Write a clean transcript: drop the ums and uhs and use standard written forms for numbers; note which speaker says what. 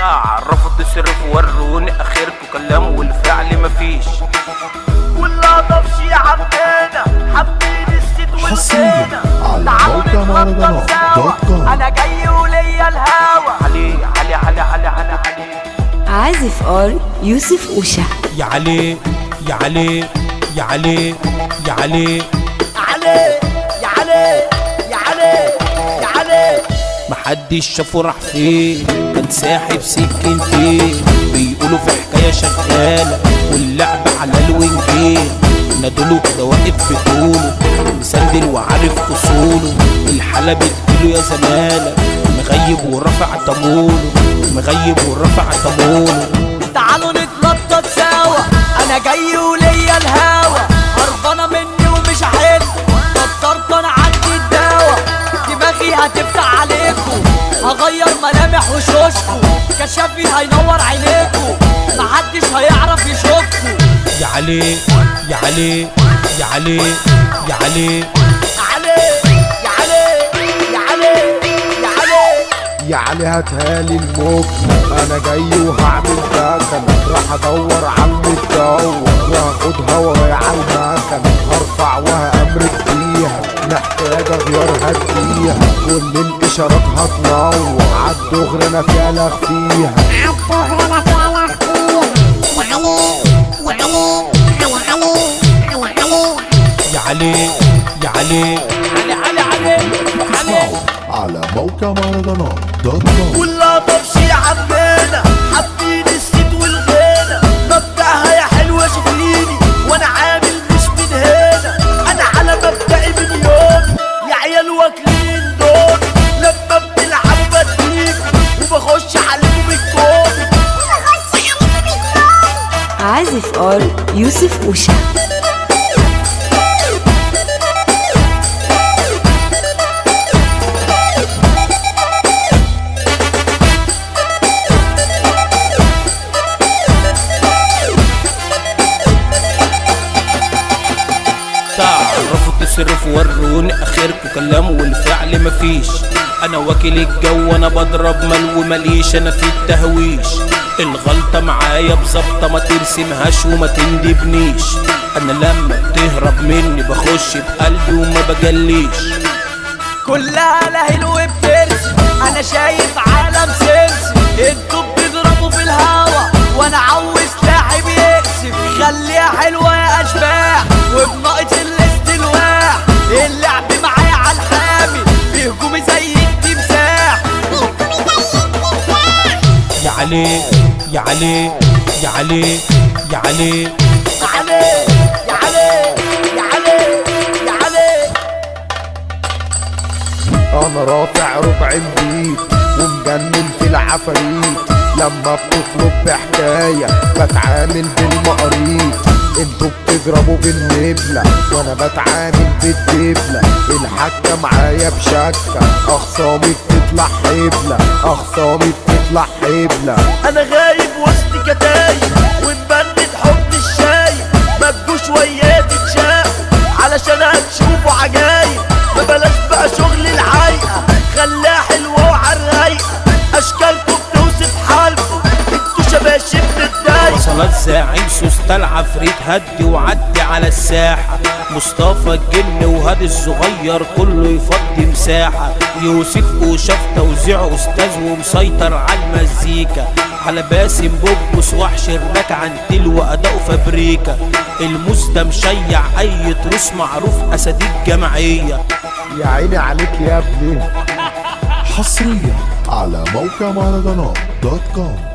Speaker 1: تعرفوا تصرف وروني اخركم كلام والفعل مفيش.
Speaker 2: ولا طفشي عبدنا حابين الست والغنى. تعالوا نتخطط سوا انا جاي وليا الهوا.
Speaker 1: علي علي علي علي علي علي
Speaker 3: عازف ار يوسف أوشا.
Speaker 4: يا علي يا علي يا علي يا علي
Speaker 2: علي يا علي يا علي يا علي.
Speaker 4: محدش شافه راح فين، كان ساحب سكينتين بيقولوا في حكايه شغاله واللعب على الوينجين. نادوله كده واقف بطوله مسندل وعارف اصوله. الحاله بتجيله يا زماله مغيب ورفع طموله، مغيب ورفع طموله.
Speaker 2: تعالوا نتنطط سوا انا جاي وليا الهوا. هربانه مني ومش هحل نطرت انا عندي الدوا. دماغي هتفتح عليكم هغير ملامح وشوشكم. كشافي هينور عينيكم محدش هيعرف يشوفكم.
Speaker 4: يا علي يا علي يا علي يا علي
Speaker 2: علي يا علي يا علي يا علي
Speaker 5: يا علي هاتهالي الموج. انا جاي وهعمل دكن راح ادور على المدور وهاخدها ورايا على المكن. هرفع وهامرك فيها محتاجه غيار هديها. كل الاشارات هتنور عالدغري انا فعلك فيها.
Speaker 4: يا علي يا علي
Speaker 2: علي علي علي علي.
Speaker 5: على موقع مهرجانات دوت كوم.
Speaker 2: ولا طفشي عبدنا حابين الست والغنى. مبدأها يا حلوة شوفيني وانا عامل مش من هنا. انا على مبدأي من يومي يا عيال واكلين دول. لما بنلعب بديك وبخش عليكم بالكوم.
Speaker 3: عازف ار يوسف أوشا.
Speaker 4: تعرفوا تصرف وروني اخركم كلام والفعل مفيش. انا واكل الجو انا بضرب مال ومليش انا في التهويش. الغلطة معايا بظبطة ما ترسمهاش وما تندبنيش. انا لما بتهرب مني بخش بقلبي وما بجليش.
Speaker 2: كلها لهل وبترسم انا شايف عالم سمسم. انتوا بتضربوا في الهوا وانا عاوز لاعب يكسب. خليها حلوه يا اشباح وبناقص الاستلواح. اللعب معايا على الحامي في هجومي زي التمساح.
Speaker 4: يا علي يا علي يا علي يا علي
Speaker 2: علي يا علي يا علي يا علي.
Speaker 5: انا رافع ربع البيت ومجنن في العفاريت. لما بتطلب بحكاية بتعامل بالمقاريط. انتوا بتضربوا بالنبلة وانا بتعامل بالدبلة. الحكة معايا بشكة اخصامي بتطلع حبلة، اخصامي بتطلع حبلة.
Speaker 2: انا غايب وسط كتايب ومبند حب الشايب. ما تجوش وياي تتشاف علشان هتشوفوا عجايب. ما بلاش بقى شغل العايقة خلاها حلوة وعالرايقة. اشكالكم بتوصف حالكم انتوا شباشب متضايقة.
Speaker 4: وصلات زاعم سوسته العفريت هدي وعدي على الساحة. مصطفى الجن وهادي الصغير كله يفضي مساحة. يوسف أوشا في توزيعه أستاذ ومسيطر على المزيكا. على باسم بوبوس وحش الراك عن تلو أداؤه فابريكا. الموس ده مشيع أي تروس معروف أساتيد جمعية.
Speaker 5: يا عيني عليك يا ابني. حصريا على موقع مهرجانات دوت كوم.